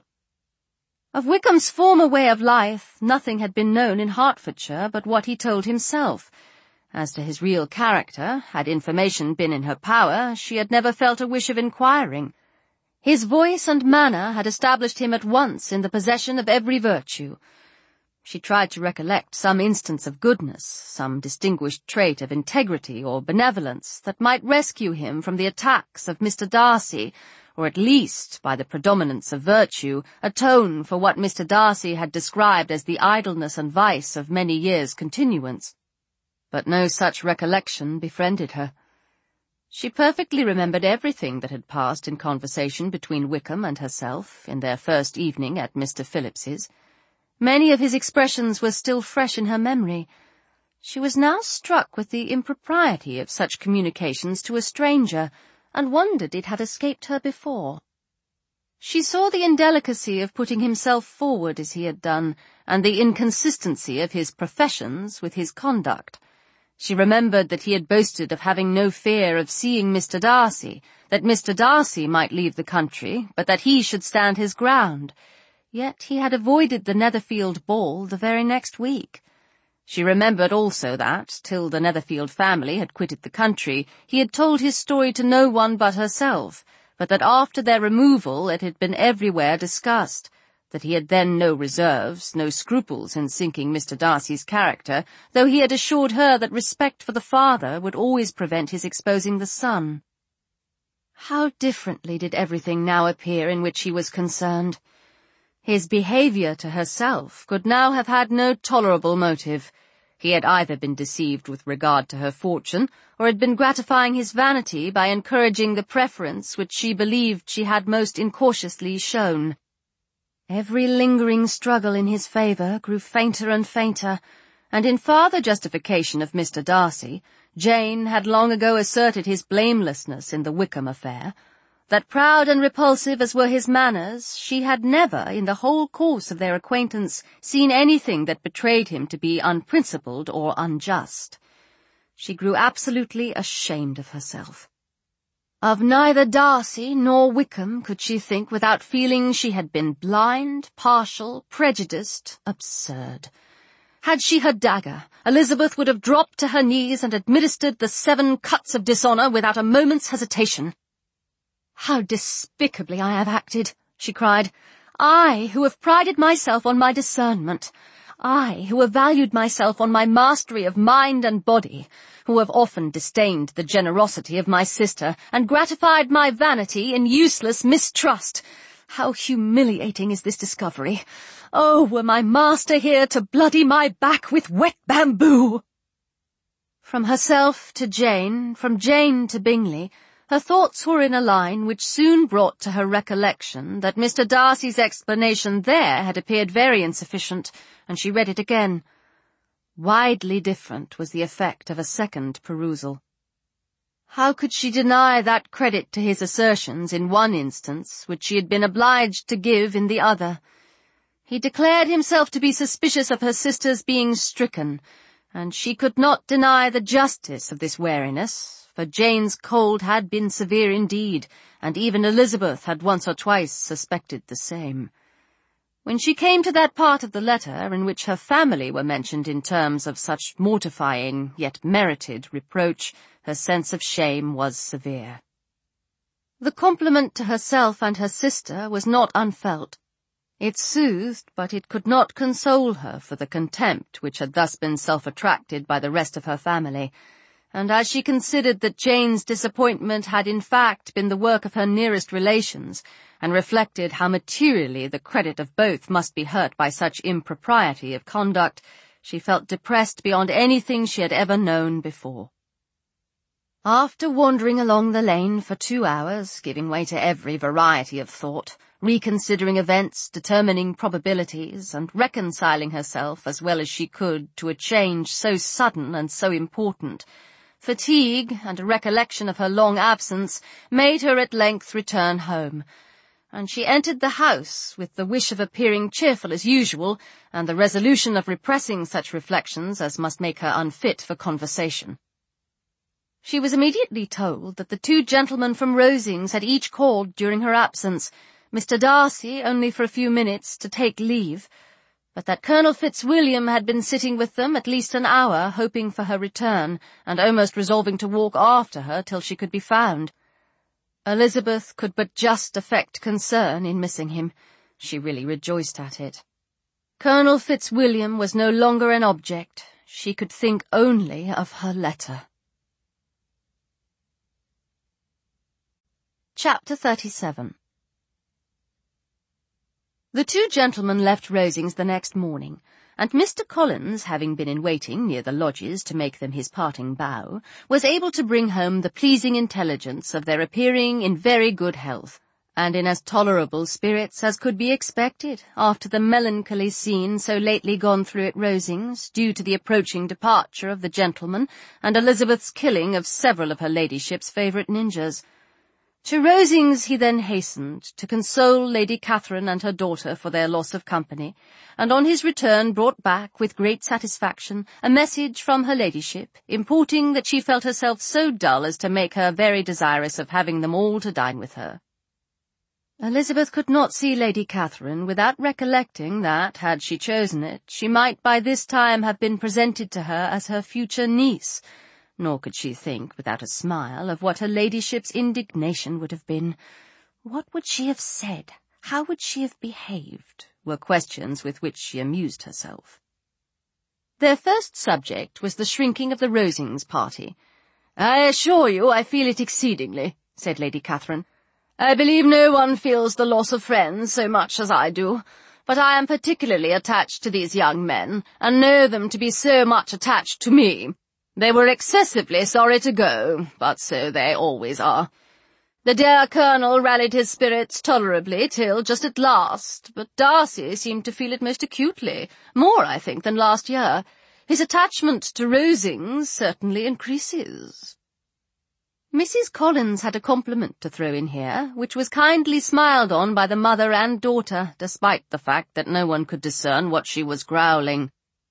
Of Wickham's former way of life nothing had been known in Hertfordshire but what he told himself. As to his real character, had information been in her power, she had never felt a wish of inquiring. His voice and manner had established him at once in the possession of every virtue. She tried to recollect some instance of goodness, some distinguished trait of integrity or benevolence that might rescue him from the attacks of Mr. Darcy, or at least, by the predominance of virtue, atone for what Mr. Darcy had described as the idleness and vice of many years' continuance. But no such recollection befriended her. She perfectly remembered everything that had passed in conversation between Wickham and herself in their first evening at Mr. Phillips's. Many of his expressions were still fresh in her memory. She was now struck with the impropriety of such communications to a stranger, and wondered it had escaped her before. She saw the indelicacy of putting himself forward as he had done, and the inconsistency of his professions with his conduct. She remembered that he had boasted of having no fear of seeing Mr. Darcy, that Mr. Darcy might leave the country, but that he should stand his ground. Yet he had avoided the Netherfield ball the very next week. She remembered also that, till the Netherfield family had quitted the country, he had told his story to no one but herself, but that after their removal it had been everywhere discussed, that he had then no reserves, no scruples in sinking Mr. Darcy's character, though he had assured her that respect for the father would always prevent his exposing the son. How differently did everything now appear in which he was concerned. His behaviour to herself could now have had no tolerable motive. He had either been deceived with regard to her fortune, or had been gratifying his vanity by encouraging the preference which she believed she had most incautiously shown. Every lingering struggle in his favour grew fainter and fainter, and in farther justification of Mr. Darcy, Jane had long ago asserted his blamelessness in the Wickham affair. That proud and repulsive as were his manners, she had never, in the whole course of their acquaintance, seen anything that betrayed him to be unprincipled or unjust. She grew absolutely ashamed of herself. Of neither Darcy nor Wickham could she think without feeling she had been blind, partial, prejudiced, absurd. Had she her dagger, Elizabeth would have dropped to her knees and administered the 7 cuts of dishonour without a moment's hesitation. "How despicably I have acted," she cried. "I, who have prided myself on my discernment. I, who have valued myself on my mastery of mind and body, who have often disdained the generosity of my sister, and gratified my vanity in useless mistrust. How humiliating is this discovery! Oh, were my master here to bloody my back with wet bamboo!" From herself to Jane, from Jane to Bingley, her thoughts were in a line which soon brought to her recollection that Mr. Darcy's explanation there had appeared very insufficient, and she read it again. Widely different was the effect of a second perusal. How could she deny that credit to his assertions in one instance which she had been obliged to give in the other? He declared himself to be suspicious of her sister's being stricken, and she could not deny the justice of this wariness, for Jane's cold had been severe indeed, and even Elizabeth had once or twice suspected the same. When she came to that part of the letter in which her family were mentioned in terms of such mortifying, yet merited, reproach, her sense of shame was severe. The compliment to herself and her sister was not unfelt. It soothed, but it could not console her for the contempt which had thus been self-attracted by the rest of her family, and as she considered that Jane's disappointment had in fact been the work of her nearest relations, and reflected how materially the credit of both must be hurt by such impropriety of conduct, she felt depressed beyond anything she had ever known before. After wandering along the lane for 2 hours, giving way to every variety of thought, reconsidering events, determining probabilities, and reconciling herself as well as she could to a change so sudden and so important, fatigue and a recollection of her long absence made her at length return home, and she entered the house with the wish of appearing cheerful as usual, and the resolution of repressing such reflections as must make her unfit for conversation. She was immediately told that the 2 gentlemen from Rosings had each called during her absence, Mr. Darcy only for a few minutes to take leave, but that Colonel Fitzwilliam had been sitting with them at least an hour, hoping for her return, and almost resolving to walk after her till she could be found. Elizabeth could but just affect concern in missing him. She really rejoiced at it. Colonel Fitzwilliam was no longer an object. She could think only of her letter. Chapter 37. The 2 gentlemen left Rosings the next morning, and Mr. Collins, having been in waiting near the lodges to make them his parting bow, was able to bring home the pleasing intelligence of their appearing in very good health, and in as tolerable spirits as could be expected after the melancholy scene so lately gone through at Rosings, due to the approaching departure of the gentleman and Elizabeth's killing of several of her ladyship's favourite ninjas. To Rosings he then hastened, to console Lady Catherine and her daughter for their loss of company, and on his return brought back, with great satisfaction, a message from her ladyship, importing that she felt herself so dull as to make her very desirous of having them all to dine with her. Elizabeth could not see Lady Catherine without recollecting that, had she chosen it, she might by this time have been presented to her as her future niece, nor could she think, without a smile, of what her ladyship's indignation would have been. What would she have said? How would she have behaved? Were questions with which she amused herself. Their first subject was the shrinking of the Rosings party. "I assure you I feel it exceedingly," said Lady Catherine. "I believe no one feels the loss of friends so much as I do, but I am particularly attached to these young men, and know them to be so much attached to me. They were excessively sorry to go, but so they always are. The dear Colonel rallied his spirits tolerably till just at last, but Darcy seemed to feel it most acutely, more, I think, than last year. His attachment to Rosings certainly increases." Mrs. Collins had a compliment to throw in here, which was kindly smiled on by the mother and daughter, despite the fact that no one could discern what she was growling.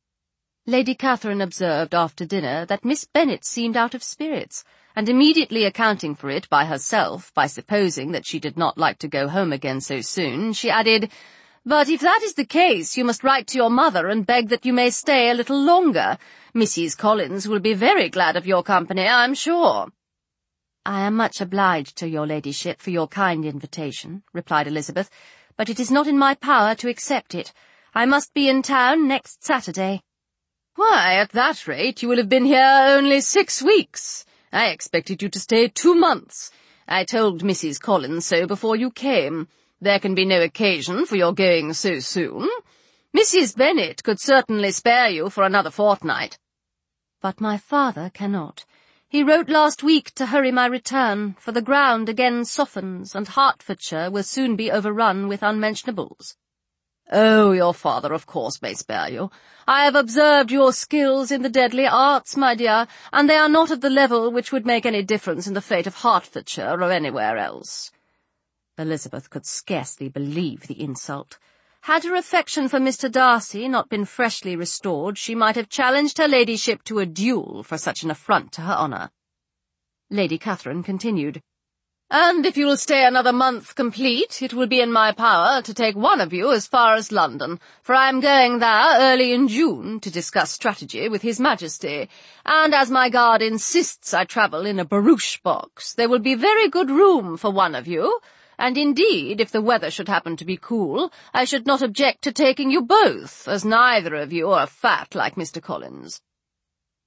Lady Catherine observed after dinner that Miss Bennet seemed out of spirits, and immediately accounting for it by herself, by supposing that she did not like to go home again so soon, she added, "But if that is the case, you must write to your mother and beg that you may stay a little longer. Mrs. Collins will be very glad of your company, I'm sure." "I am much obliged to your ladyship for your kind invitation," replied Elizabeth, "but it is not in my power to accept it. I must be in town next Saturday." "Why, at that rate you will have been here only 6 weeks. I expected you to stay 2 months. I told Mrs. Collins so before you came. There can be no occasion for your going so soon. Mrs. Bennet could certainly spare you for another fortnight." "But my father cannot. He wrote last week to hurry my return, for the ground again softens, and Hertfordshire will soon be overrun with unmentionables." "Oh, your father of course may spare you. I have observed your skills in the deadly arts, my dear, and they are not of the level which would make any difference in the fate of Hertfordshire or anywhere else." Elizabeth could scarcely believe the insult. Had her affection for Mr. Darcy not been freshly restored, she might have challenged her ladyship to a duel for such an affront to her honour. Lady Catherine continued, "And if you will stay another month complete, it will be in my power to take one of you as far as London, for I am going there early in June to discuss strategy with His Majesty, and as my guard insists I travel in a barouche box, there will be very good room for one of you, and indeed, if the weather should happen to be cool, I should not object to taking you both, as neither of you are fat like Mr. Collins."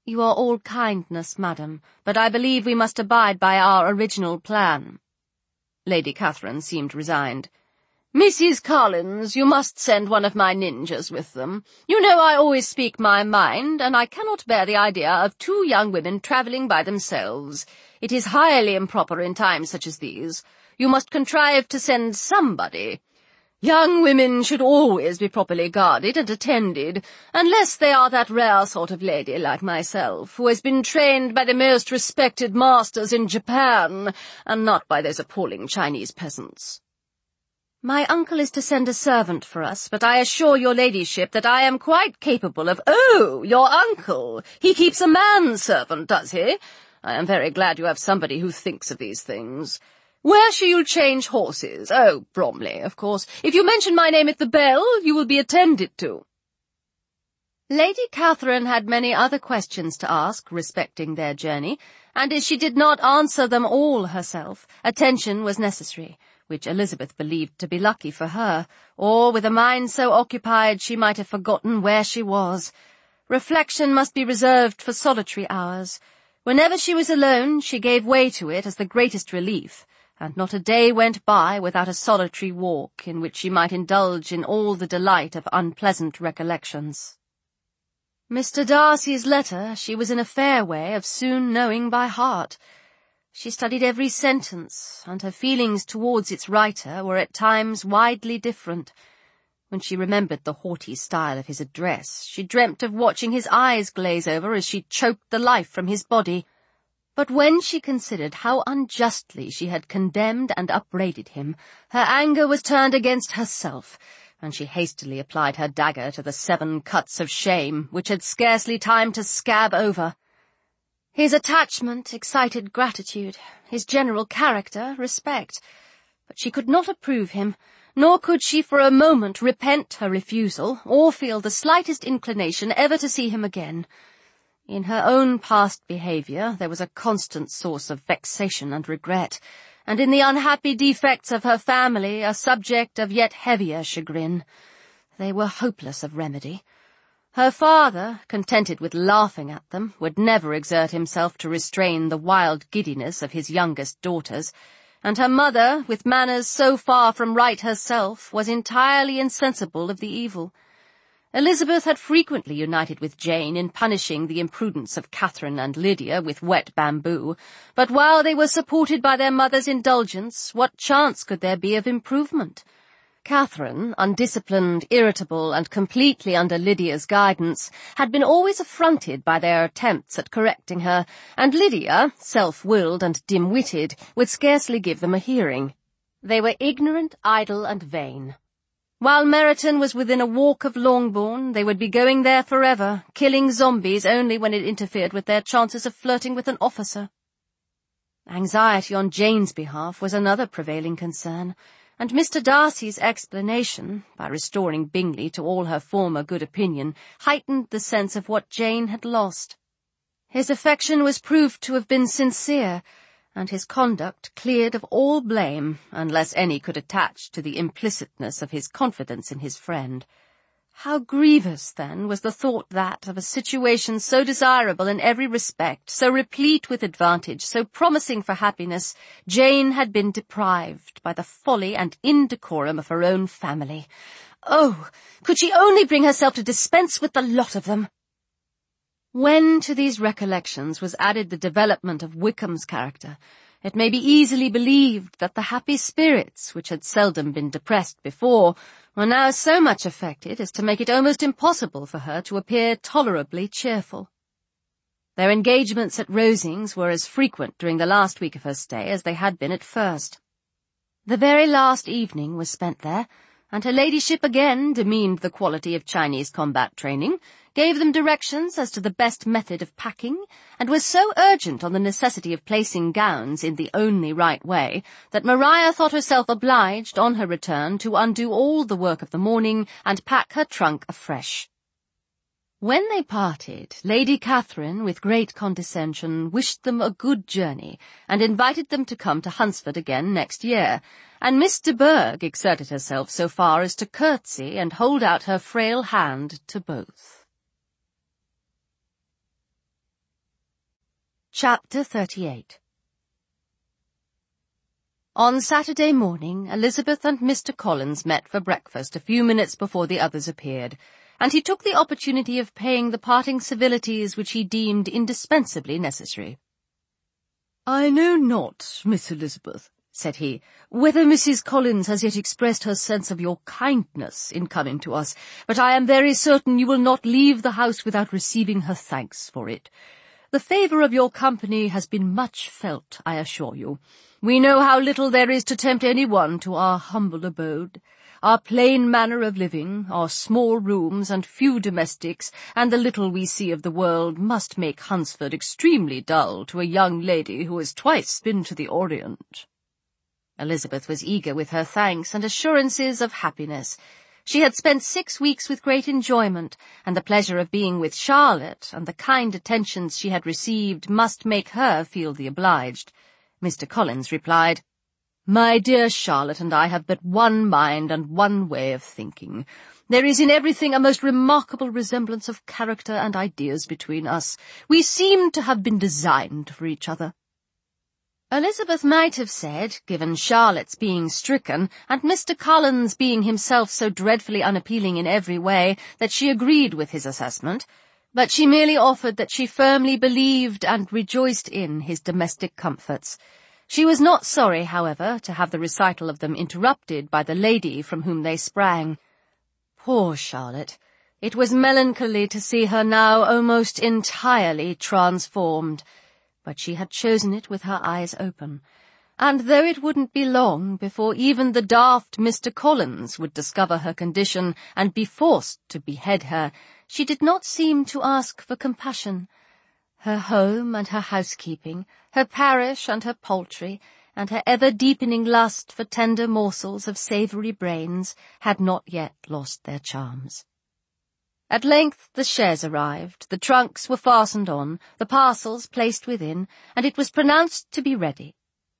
You are all kindness, madam, but I believe we must abide by our original plan. Lady Catherine seemed resigned. Mrs. Collins, you must send one of my ninjas with them. You know I always speak my mind, and I cannot bear the idea of two young women travelling by themselves. It is highly improper in times such as these. You must contrive to send somebody. Young women should always be properly guarded and attended, unless they are that rare sort of lady like myself, who has been trained by the most respected masters in Japan, and not by those appalling Chinese peasants. My uncle is to send a servant for us, but I assure your ladyship that I am quite capable of— Oh, your uncle! He keeps a manservant, does he? I am very glad you have somebody who thinks of these things. Where shall you change horses? Oh, Bromley, of course. If you mention my name at the bell, you will be attended to. Lady Catherine had many other questions to ask respecting their journey, and as she did not answer them all herself, attention was necessary, which Elizabeth believed to be lucky for her, or with a mind so occupied she might have forgotten where she was. Reflection must be reserved for solitary hours. Whenever she was alone, she gave way to it as the greatest relief, and not a day went by without a solitary walk in which she might indulge in all the delight of unpleasant recollections. Mr. Darcy's letter she was in a fair way of soon knowing by heart. She studied every sentence, and her feelings towards its writer were at times widely different. When she remembered the haughty style of his address, she dreamt of watching his eyes glaze over as she choked the life from his body. But when she considered how unjustly she had condemned and upbraided him, her anger was turned against herself, and she hastily applied her dagger to the 7 cuts of shame, which had scarcely time to scab over. His attachment excited gratitude, his general character respect, but she could not approve him, nor could she for a moment repent her refusal, or feel the slightest inclination ever to see him again. In her own past behaviour there was a constant source of vexation and regret, and in the unhappy defects of her family a subject of yet heavier chagrin. They were hopeless of remedy. Her father, contented with laughing at them, would never exert himself to restrain the wild giddiness of his youngest daughters, and her mother, with manners so far from right herself, was entirely insensible of the evil. Elizabeth had frequently united with Jane in punishing the imprudence of Catherine and Lydia with wet bamboo, but while they were supported by their mother's indulgence, what chance could there be of improvement? Catherine, undisciplined, irritable, and completely under Lydia's guidance, had been always affronted by their attempts at correcting her, and Lydia, self-willed and dim-witted, would scarcely give them a hearing. They were ignorant, idle, and vain. While Meryton was within a walk of Longbourn, they would be going there forever, killing zombies only when it interfered with their chances of flirting with an officer. Anxiety on Jane's behalf was another prevailing concern, and Mr. Darcy's explanation, by restoring Bingley to all her former good opinion, heightened the sense of what Jane had lost. His affection was proved to have been sincere, and his conduct cleared of all blame, unless any could attach to the implicitness of his confidence in his friend. How grievous, then, was the thought that, of a situation so desirable in every respect, so replete with advantage, so promising for happiness, Jane had been deprived by the folly and indecorum of her own family. Oh, could she only bring herself to dispense with the lot of them! When to these recollections was added the development of Wickham's character, it may be easily believed that the happy spirits, which had seldom been depressed before, were now so much affected as to make it almost impossible for her to appear tolerably cheerful. Their engagements at Rosings were as frequent during the last week of her stay as they had been at first. The very last evening was spent there, and her ladyship again demeaned the quality of Chinese combat training, gave them directions as to the best method of packing, and was so urgent on the necessity of placing gowns in the only right way that Maria thought herself obliged, on her return, to undo all the work of the morning and pack her trunk afresh. When they parted, Lady Catherine, with great condescension, wished them a good journey, and invited them to come to Hunsford again next year, and Miss de Bourgh exerted herself so far as to curtsy and hold out her frail hand to both. Chapter 38. On Saturday morning, Elizabeth and Mr. Collins met for breakfast a few minutes before the others appeared, and he took the opportunity of paying the parting civilities which he deemed indispensably necessary. "I know not, Miss Elizabeth," said he, "whether Mrs. Collins has yet expressed her sense of your kindness in coming to us, but I am very certain you will not leave the house without receiving her thanks for it. The favour of your company has been much felt, I assure you. We know how little there is to tempt any one to our humble abode. Our plain manner of living, our small rooms and few domestics, and the little we see of the world must make Hunsford extremely dull to a young lady who has twice been to the Orient." Elizabeth was eager with her thanks and assurances of happiness. She had spent 6 weeks with great enjoyment, and the pleasure of being with Charlotte and the kind attentions she had received must make her feel the obliged. Mr. Collins replied, "My dear Charlotte and I have but one mind and one way of thinking. There is in everything a most remarkable resemblance of character and ideas between us. We seem to have been designed for each other." Elizabeth might have said, given Charlotte's being stricken, and Mr. Collins being himself so dreadfully unappealing in every way, that she agreed with his assessment, but she merely offered that she firmly believed and rejoiced in his domestic comforts. She was not sorry, however, to have the recital of them interrupted by the lady from whom they sprang. Poor Charlotte! It was melancholy to see her now almost entirely transformed. But she had chosen it with her eyes open, and though it wouldn't be long before even the daft Mr. Collins would discover her condition and be forced to behead her, she did not seem to ask for compassion. Her home and her housekeeping, her parish and her poultry, and her ever-deepening lust for tender morsels of savoury brains had not yet lost their charms. At length the chaise arrived, the trunks were fastened on, the parcels placed within, and it was pronounced to be ready.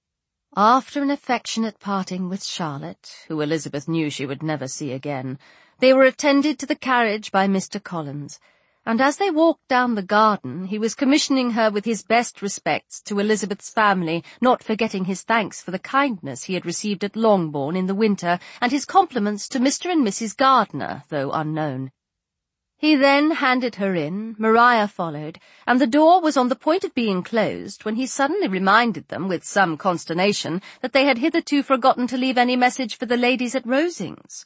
After an affectionate parting with Charlotte, who Elizabeth knew she would never see again, they were attended to the carriage by Mr. Collins, and as they walked down the garden he was commissioning her with his best respects to Elizabeth's family, not forgetting his thanks for the kindness he had received at Longbourn in the winter, and his compliments to Mr. and Mrs. Gardiner, though unknown. He then handed her in, Maria followed, and the door was on the point of being closed when he suddenly reminded them, with some consternation, that they had hitherto forgotten to leave any message for the ladies at Rosings.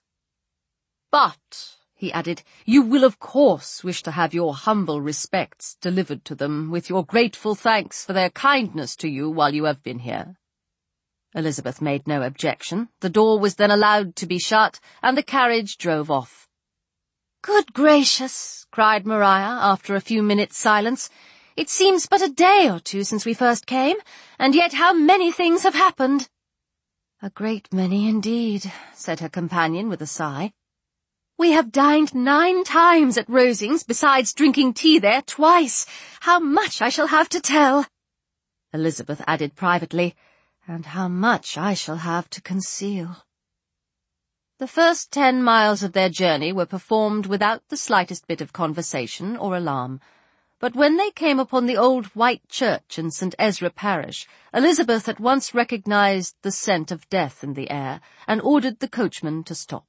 "But," he added, "you will of course wish to have your humble respects delivered to them, with your grateful thanks for their kindness to you while you have been here." Elizabeth made no objection. The door was then allowed to be shut, and the carriage drove off. "Good gracious," cried Maria, after a few minutes' silence, "it seems but a day or two since we first came, and yet how many things have happened!" "A great many indeed," said her companion with a sigh. "We have dined 9 times at Rosings, besides drinking tea there twice. How much I shall have to tell!" Elizabeth added privately, "and how much I shall have to conceal." The first 10 miles of their journey were performed without the slightest bit of conversation or alarm, but when they came upon the old white church in St. Ezra parish, Elizabeth at once recognized the scent of death in the air, and ordered the coachman to stop.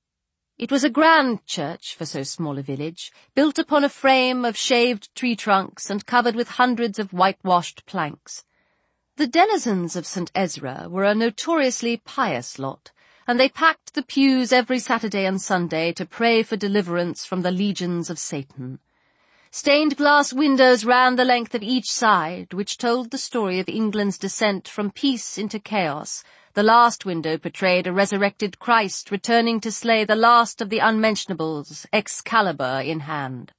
It was a grand church for so small a village, built upon a frame of shaved tree trunks and covered with hundreds of whitewashed planks. The denizens of St. Ezra were a notoriously pious lot, and they packed the pews every Saturday and Sunday to pray for deliverance from the legions of Satan. Stained glass windows ran the length of each side, which told the story of England's descent from peace into chaos. The last window portrayed a resurrected Christ returning to slay the last of the unmentionables, Excalibur in hand.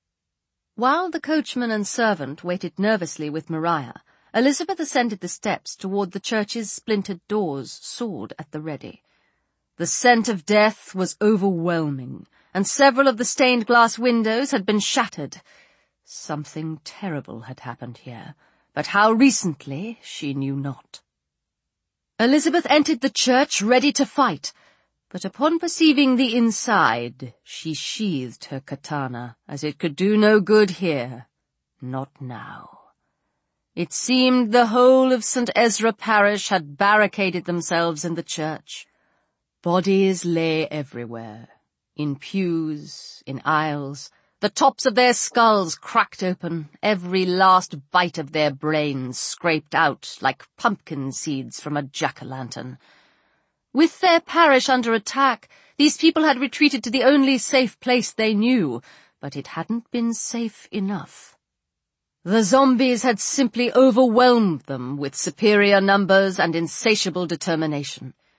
While the coachman and servant waited nervously with Maria, Elizabeth ascended the steps toward the church's splintered doors, sword at the ready. The scent of death was overwhelming, and several of the stained-glass windows had been shattered. Something terrible had happened here, but how recently she knew not. Elizabeth entered the church ready to fight, but upon perceiving the inside, she sheathed her katana, as it could do no good here, not now. It seemed the whole of St. Ezra parish had barricaded themselves in the church. Bodies lay everywhere, in pews, in aisles, the tops of their skulls cracked open, every last bite of their brains scraped out like pumpkin seeds from a jack-o'-lantern. With their parish under attack, these people had retreated to the only safe place they knew, but it hadn't been safe enough. The zombies had simply overwhelmed them with superior numbers and insatiable determination.